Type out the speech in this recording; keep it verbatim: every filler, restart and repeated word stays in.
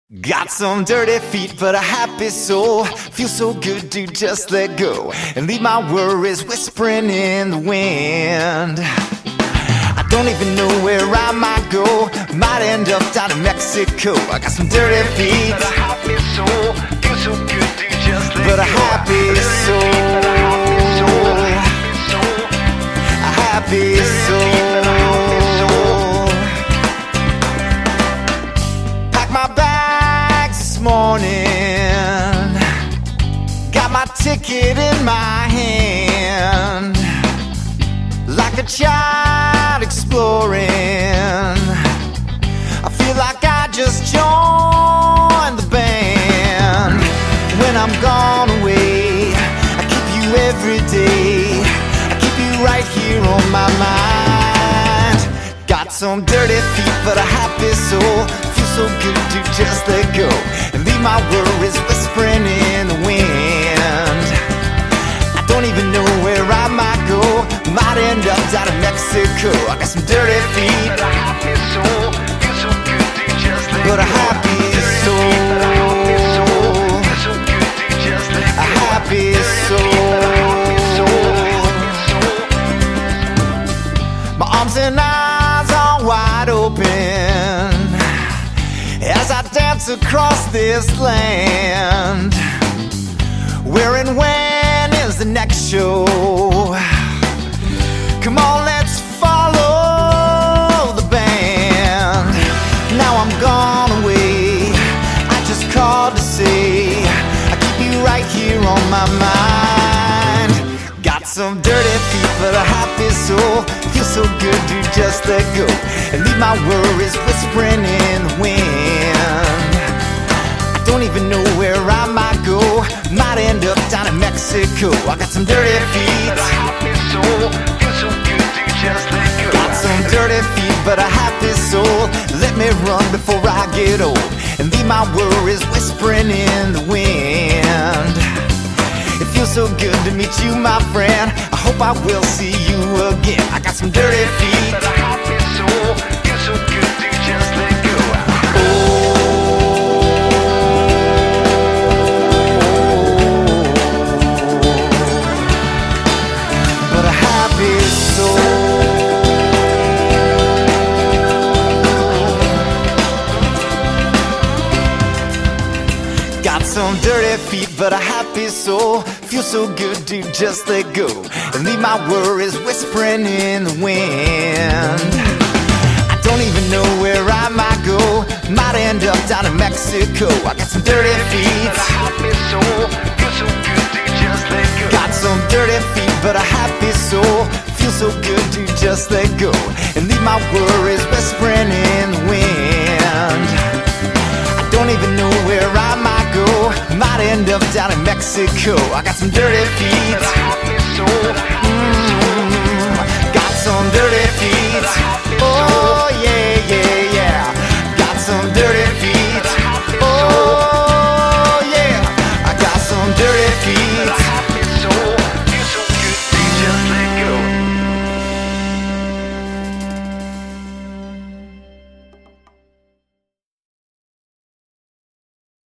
Got some dirty feet but a happy soul. Feels so good to just let go and leave my worries whispering in the wind. I don't even know where I might go. Might end up down in Mexico. I got some dirty feet but a happy soul. Feels so good to just let but go. A happy soul. A happy soul. Pack my bags this morning. Got my ticket in my hand. Like a child exploring, I feel like I just joined the band. When I'm gone away, I keep you every day. I keep you right here on my mind. Got some dirty feet but a happy soul. Feels so good to just let go and leave my worries whispering in the wind. I don't even know where I might go. Might end up down in Mexico. I got some dirty feet but a happy soul. Feels so good to just let go. But a happy soul. Feels so good to just let go. A happy soul. My arms and eyes are wide open as I dance across this land. Where and when is the next show? Come on, let's follow the band. Now I'm gone away. I just called to say I keep you right here on my mind. Got some dirty feet but a happy soul. Feels so good to just let go and leave my worries whispering in the wind. I don't even know where I might go. Might end up down in Mexico. I got some dirty feet but a happy soul. Just let go. Got some dirty feet but a happy soul. Let me run before I get old and leave my worries whispering in the wind. It feels so good to meet you, my friend. I hope I will see you again. I got some dirty feet but a happy soul. Feels so good to just let go. But a happy soul. Got some dirty feet but a happy soul. Feels so good to just let go and leave my worries whispering in the wind. I don't even know where I might go. Might end up down in Mexico. I got some dirty feet but a happy soul. Feels so good to just let go. Got some dirty feet but a happy soul. Feels so good to just let go and leave my worries whispering in the wind. Don't even know where I might go. Might end up down in Mexico. I got some dirty feet but a happy soul.